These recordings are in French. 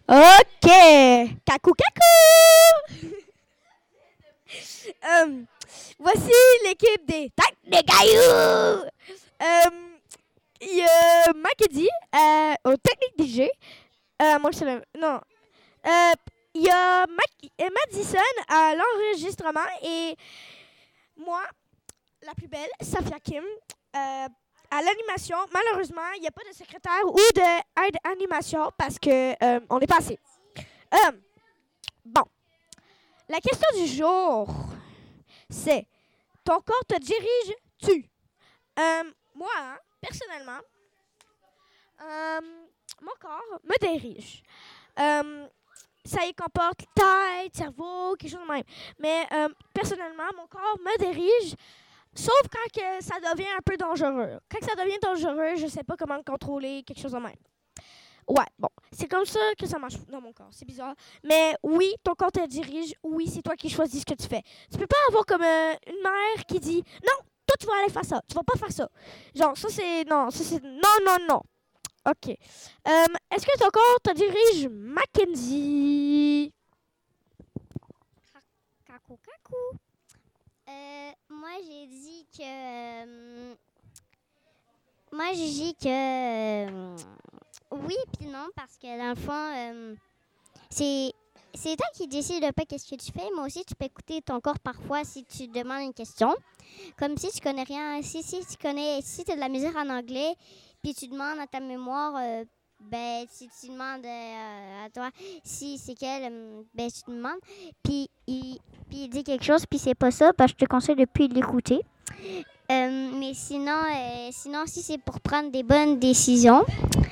OK. Cacou, cacou. Voici l'équipe des Têtes de Cailloux. Il y a Mackenzie au Technique DJ. Moi, je sais même. Non. Euh, Il y a Madison à l'enregistrement et moi, la plus belle, Safia Kim, à l'animation. Malheureusement, il n'y a pas de secrétaire ou d'aide animation parce que on n'est pas assez. Bon, la question du jour, c'est ton corps te dirige-tu? Moi, hein, personnellement, mon corps me dirige. Ça y comporte tête, cerveau, quelque chose de même. Mais personnellement, mon corps me dirige, sauf quand que ça devient un peu dangereux. Quand ça devient dangereux, je sais pas comment le contrôler, quelque chose de même. Ouais, bon, c'est comme ça que ça marche dans mon corps. C'est bizarre. Mais oui, ton corps te dirige. Oui, c'est toi qui choisis ce que tu fais. Tu peux pas avoir comme une mère qui dit non, toi tu vas aller faire ça. Tu vas pas faire ça. Genre, ça c'est non, ça c'est non, non, non. OK. Est-ce que ton corps te dirige, Mackenzie? Cacou, cacou. Moi, j'ai dit que. Moi, j'ai dit que. Oui, puis non, parce que dans le fond, c'est toi qui décides un peu qu'est-ce que tu fais, mais aussi tu peux écouter ton corps parfois si tu demandes une question. Comme si tu connais rien, si tu as de la musique en anglais, puis tu demandes à ta mémoire, si tu demandes à toi si c'est quelle, tu demandes, puis il dit quelque chose, puis c'est pas ça, je te conseille de plus l'écouter. Mais sinon, si c'est pour prendre des bonnes décisions,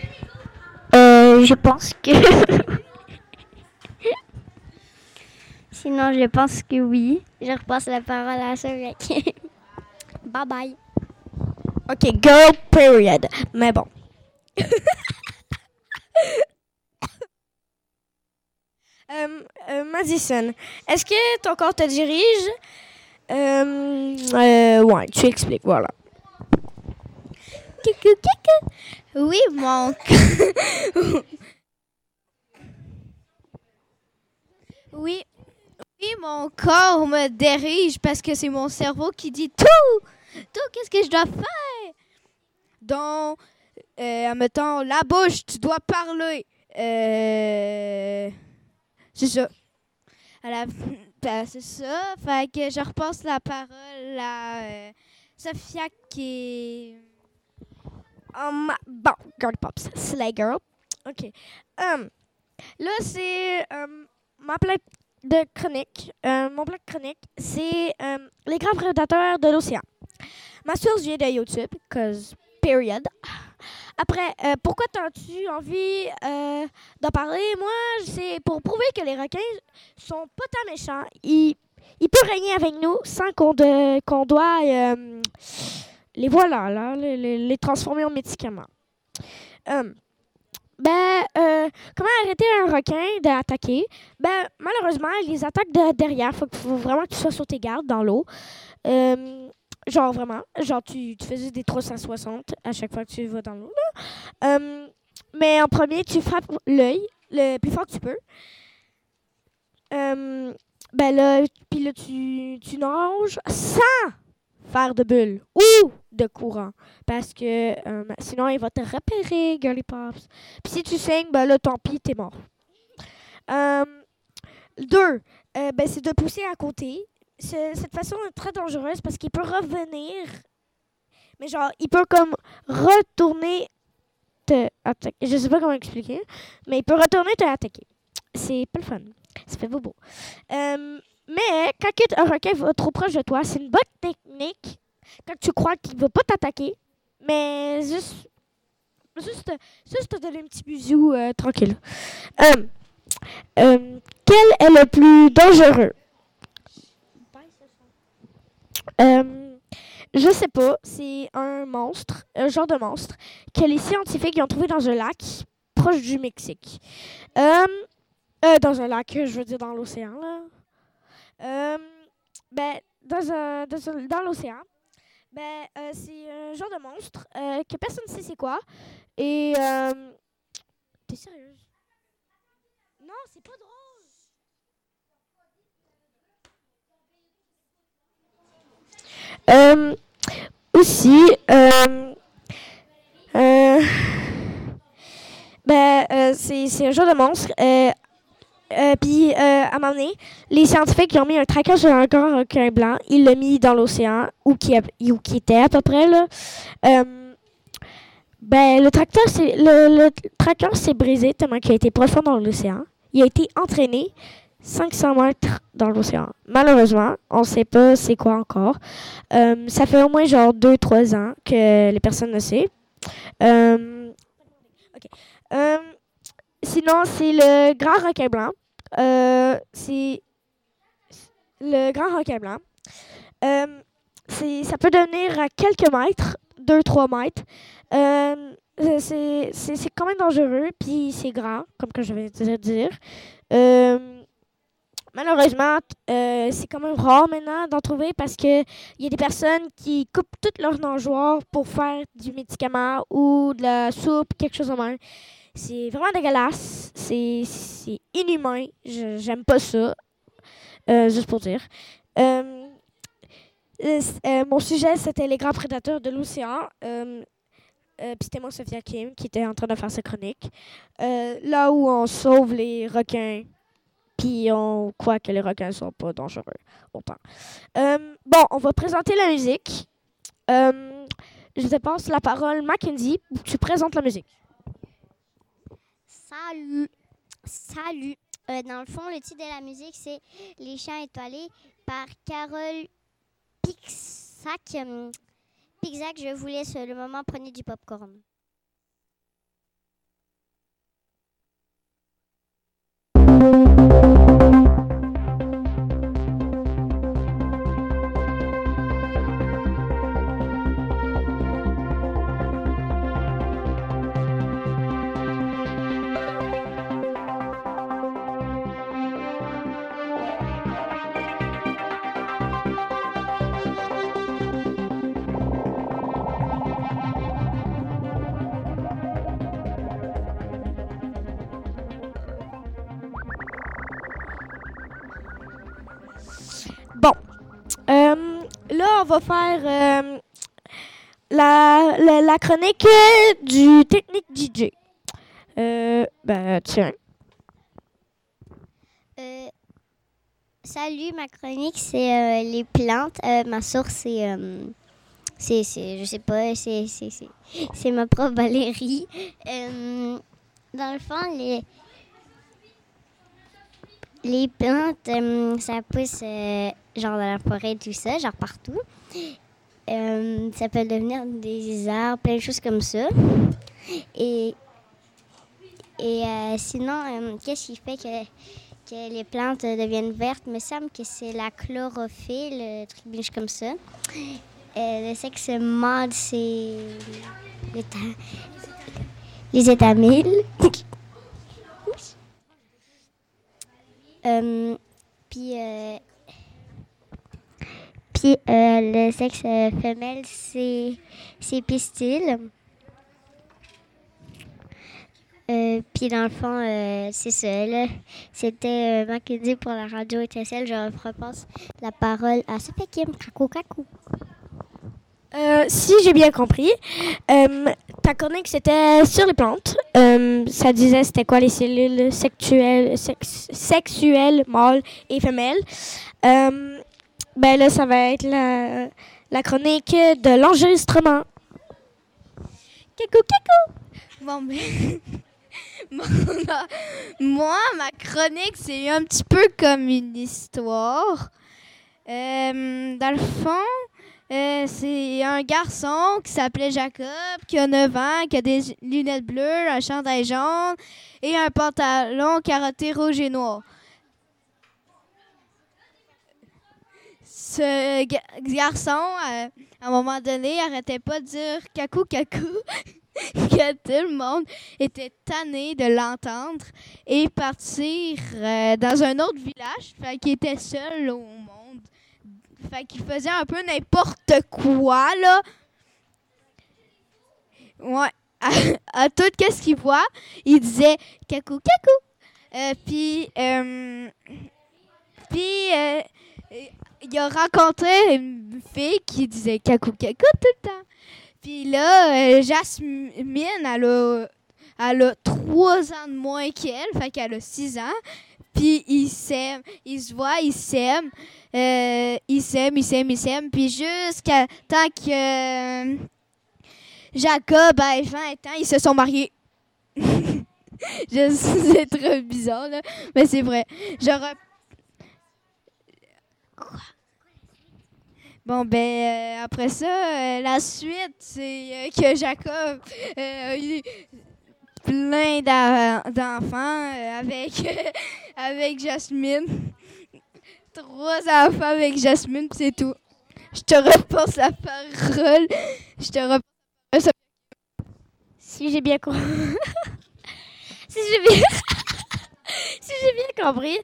je pense que... Sinon, je pense que oui. Je repasse la parole à Sophia. Bye bye. OK, girl, period. Mais bon. Madison, est-ce que ton corps te dirige? Ouais, tu expliques, voilà. Oui, oui, mon corps me dirige parce que c'est mon cerveau qui dit tout, qu'est-ce que je dois faire? Donc, admettons, la bouche, tu dois parler. C'est ça. C'est ça. Fait que je repasse la parole à Sophia qui est... Bon, Girl Pops, Slay Girl. OK. Là, c'est ma plaque de chronique. Mon plaque de chronique, c'est les grands prédateurs de l'océan. Ma source vient de YouTube, cause period. Après, pourquoi t'as-tu envie d'en parler? Moi, c'est pour prouver que les requins sont pas tant méchants. Ils peuvent régner avec nous sans qu'on doit les voilà, là, les transformer en médicaments. Comment arrêter un requin d'attaquer? Malheureusement, les attaques de derrière, faut vraiment que tu sois sur tes gardes dans l'eau. Genre vraiment, tu faisais des 360 à chaque fois que tu vas dans l'eau. Mais en premier, tu frappes l'œil le plus fort que tu peux. Puis là, tu nages sans faire de bulle ou de courant. Parce que sinon, il va te repérer, Girly Pops. Puis si tu saignes, là, tant pis, t'es mort. 2, c'est de pousser à côté. Cette façon est très dangereuse parce qu'il peut revenir. Mais genre, il peut comme retourner te attaquer. Je sais pas comment expliquer, mais il peut retourner te attaquer. C'est pas le fun. Ça fait bobo. Mais quand un requin va trop proche de toi, c'est une bonne technique quand tu crois qu'il ne va pas t'attaquer, mais juste te donner un petit bisou tranquille. Quel est le plus dangereux? Je sais pas. C'est un monstre, un genre de monstre que les scientifiques ont trouvé dans un lac proche du Mexique. Dans un lac, je veux dire dans l'océan, là. Dans l'océan, c'est un genre de monstre que personne ne sait c'est quoi. Et t'es sérieuse? Non, c'est pas drôle. Aussi, euh, c'est un genre de monstre. Puis, à un moment donné, les scientifiques ils ont mis un tracker sur un grand requin blanc. Ils l'ont mis dans l'océan, où qui était à peu près, là. Le tracker s'est brisé tellement qu'il a été profond dans l'océan. Il a été entraîné 500 mètres dans l'océan. Malheureusement, on ne sait pas c'est quoi encore. Ça fait au moins genre 2-3 ans que les personnes le savent. OK. Sinon, c'est le grand requin blanc. C'est le grand requin blanc. Ça peut devenir à quelques mètres, 2-3 mètres. C'est quand même dangereux, puis c'est grand, comme que je vais te dire. Malheureusement, c'est quand même rare maintenant d'en trouver parce qu'il y a des personnes qui coupent toutes leurs nageoires pour faire du médicament ou de la soupe, quelque chose de même. C'est vraiment dégueulasse. C'est inhumain. J'aime pas ça. Juste pour dire. Mon sujet, c'était les grands prédateurs de l'océan. Puis c'était moi, Sophia Kim, qui était en train de faire sa chronique. Là où on sauve les requins, puis on croit que les requins sont pas dangereux autant. Bon, on va présenter la musique. Je te passe la parole, Mackenzie. Tu présentes la musique. Salut. Salut. Dans le fond, le titre de la musique, c'est Les Champs étoilés par Carole Pixac. Pixac, je vous laisse le moment, prenez du popcorn. Bon. Là, on va faire la chronique du Technique DJ. Tiens. Salut, ma chronique, c'est les plantes. Ma source, c'est je sais pas, c'est ma prof Valérie. Dans le fond, les plantes, ça pousse genre dans la forêt, tout ça, genre partout. Ça peut devenir des arbres, plein de choses comme ça. Et sinon, qu'est-ce qui fait que les plantes deviennent vertes? Il me semble que c'est la chlorophylle, le truc biche comme ça. Le sexe mâle, c'est les étamines. Puis le sexe femelle, c'est pistil. Puis dans le fond, c'est ça. Là. C'était Mackenzie pour la radio étincelle. Je repasse la parole à Sophia Kim. Cacou, cacou. Si j'ai bien compris, ta chronique, c'était sur les plantes. Ça disait c'était quoi les cellules sexuelles mâles et femelles. Là, ça va être la chronique de l'enregistrement. Cacou, cacou! Bon, moi, ma chronique, c'est un petit peu comme une histoire. Dans le fond, c'est un garçon qui s'appelait Jacob, qui a 9 ans, qui a des lunettes bleues, un chandail jaune et un pantalon carotté rouge et noir. Ce garçon, à un moment donné, arrêtait pas de dire « cacou, cacou », que tout le monde était tanné de l'entendre et partir dans un autre village. Fait qu'il était seul au monde. Fait qu'il faisait un peu n'importe quoi, là. Ouais. À tout ce qu'il voit, il disait « cacou, cacou ». Il a rencontré une fille qui disait cacou cacou tout le temps. Puis là, Jasmine, elle a 3 ans de moins qu'elle, fait qu'elle a 6 ans. Puis ils s'aiment, ils se voient, ils s'aiment. Ils s'aiment. Puis jusqu'à temps que Jacob ait 20 ans, ils se sont mariés. Je sais, c'est très bizarre, là, mais c'est vrai. Bon, ben, après ça, la suite, c'est que Jacob a eu plein d'enfants avec Jasmine. 3 enfants avec Jasmine, puis c'est tout. Je te repasse la parole. Si j'ai bien compris. si j'ai bien... si j'ai bien compris,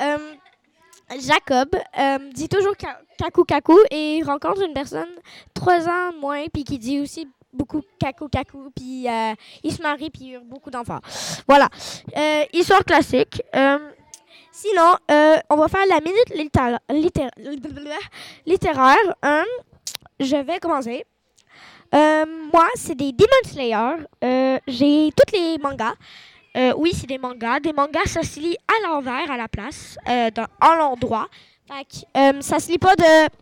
Jacob dit toujours cacou cacou et rencontre une personne 3 ans de moins puis qui dit aussi beaucoup cacou cacou puis il se marie puis il a beaucoup d'enfants. Voilà. Histoire classique. Sinon, on va faire la minute littéraire. Je vais commencer. Moi, c'est des Demon Slayer. J'ai tous les mangas. Oui, c'est des mangas. Des mangas, ça se lit à l'envers, à la place, en l'endroit. Fait que ça se lit pas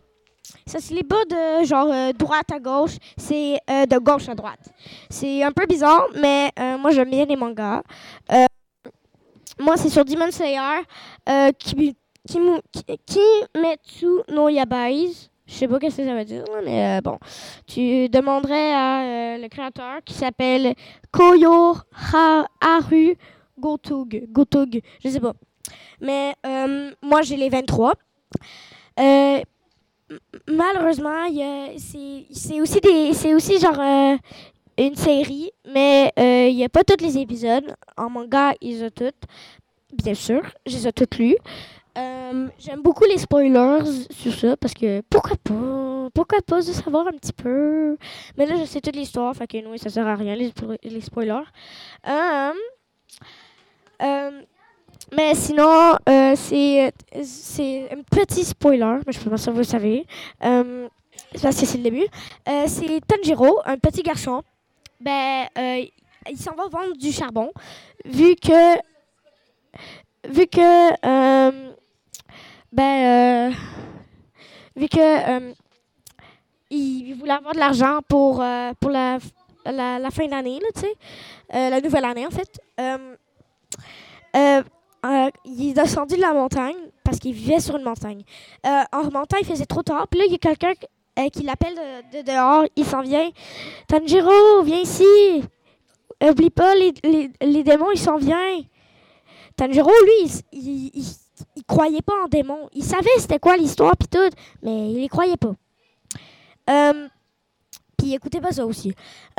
de genre droite à gauche, c'est de gauche à droite. C'est un peu bizarre, mais moi, j'aime bien les mangas. Moi, c'est sur Demon Slayer, Kimetsu no Yaibai. Je sais pas ce que ça veut dire, mais bon. Tu demanderais à le créateur qui s'appelle Koyo Haru Gotug. Je sais pas. Mais moi, j'ai les 23. Malheureusement, c'est aussi genre une série, mais il n'y a pas tous les épisodes. En manga, ils ont toutes. Bien sûr, je les ai toutes lues. J'aime beaucoup les spoilers sur ça parce que pourquoi pas de savoir un petit peu. Mais là, je sais toute l'histoire, fait que oui, ça sert à rien les spoilers. Mais sinon, c'est un petit spoiler, mais je pense que vous le savez. Parce que c'est le début. C'est Tanjiro, un petit garçon. Ben, il s'en va vendre du charbon, vu que il voulait avoir de l'argent pour la fin d'année, là, tu sais, la nouvelle année, en fait. Il est descendu de la montagne parce qu'il vivait sur une montagne. En remontant, il faisait trop tard. Puis là, il y a quelqu'un qui l'appelle de dehors. Il s'en vient. Tanjiro, viens ici. Oublie pas, les démons, ils s'en viennent. Tanjiro, lui, il croyait pas en démons. Il savait c'était quoi l'histoire puis tout, mais il les croyait pas. Puis il écoutait pas ça aussi.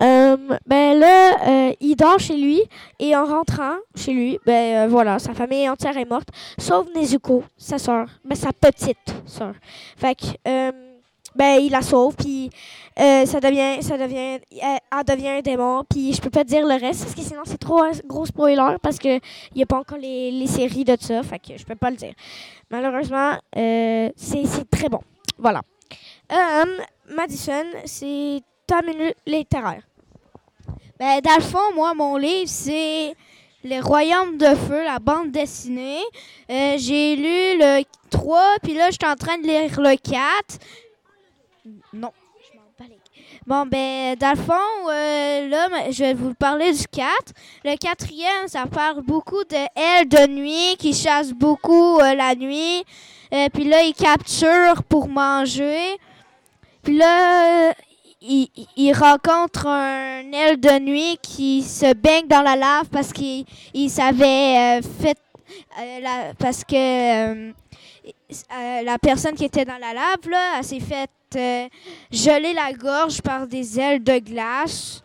Il dort chez lui et en rentrant chez lui, voilà, sa famille entière est morte, sauf Nezuko, sa sœur, sa petite sœur. Fait que il la sauve puis elle devient un démon, puis je peux pas te dire le reste parce que sinon c'est trop un gros spoiler parce que il y a pas encore les séries de ça, fait que je peux pas le dire. Malheureusement, c'est très bon. Voilà. Madison, c'est ta minute littéraire. Ben, dans le fond, moi, mon livre, c'est Les Royaumes de Feu, la bande dessinée. J'ai lu le 3, puis là, je suis en train de lire le 4. Non, je m'en bats les... Bon, ben, dans le fond, là, je vais vous parler du 4. Le 4e, ça parle beaucoup de elle de nuit, qui chasse beaucoup la nuit. Puis là, il capture pour manger. Puis là, il rencontre un aile de nuit qui se baigne dans la lave parce qu'il savait parce que la personne qui était dans la lave, là, elle s'est fait geler la gorge par des ailes de glace.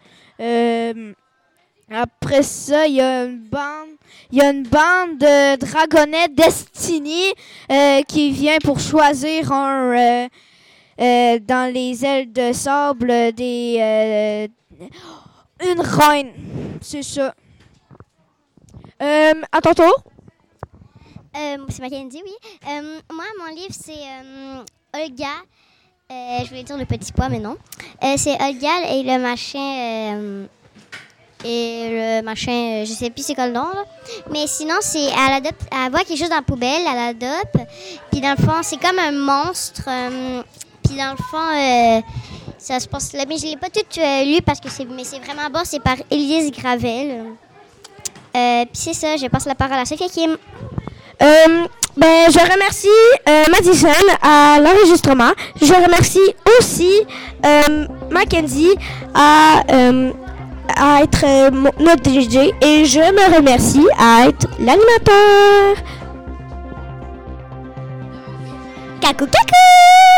Après ça, il y a une bande de dragonnets Destiny qui vient pour choisir dans les ailes de sable une reine. C'est ça. À ton tour. C'est Mackenzie, oui. Moi, mon livre, c'est Olga. Je voulais dire le petit pois, mais non. C'est Olga et le machin... je sais plus c'est quoi le nom, là. Mais sinon, c'est elle voit quelque chose dans la poubelle, elle adopte. Puis dans le fond, c'est comme un monstre. Puis dans le fond, ça se passe là. Mais je l'ai pas tout lu parce que c'est vraiment bon. C'est par Élise Gravel. Puis c'est ça, je passe la parole à Sophia Kim. Je remercie Madison à l'enregistrement. Je remercie aussi Mackenzie à être notre DJ et je me remercie à être l'animateur. Cacou cacou!